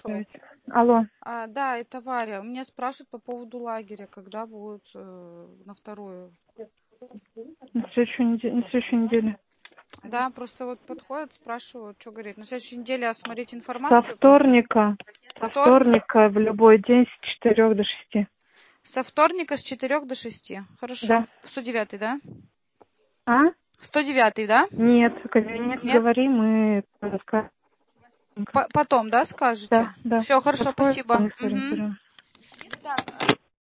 оставить. Алло. Да, это Варя. Меня спрашивают по поводу лагеря, когда будет на вторую. На следующей неделе. Да, просто вот подходят, спрашивают, что говорит. На следующей неделе осмотреть Со информацию. вторника в любой день с 4 до 6. Со вторника с 4 до 6. Хорошо. Да. 109, да? А? 109, да? Нет, кабинет Нет? говори, мы расскажем. Потом, да, скажете? Да. Все, хорошо, Подходит, спасибо. мы сориентируем. Так,